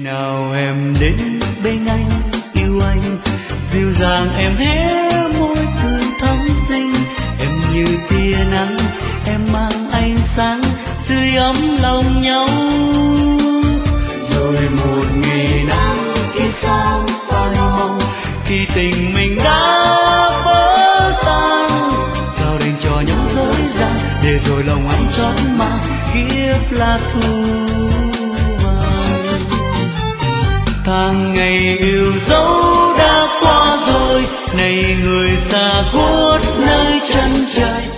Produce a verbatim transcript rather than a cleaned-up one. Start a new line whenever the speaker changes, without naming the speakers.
nào em đến bên anh yêu anh, dịu dàng em hé môi cười thắm xinh. Em như tia nắng, em mang ánh sáng sưởi ấm lòng nhau. Rồi một ngày nắng kia sáng phai màu, khi tình mình đã vỡ tan. Sao đành cho những dối gian, để rồi lòng anh chót mang kiếp là thù vàng. Tháng ngày yêu dấu đã qua rồi, này người xa khuất nơi chân trời.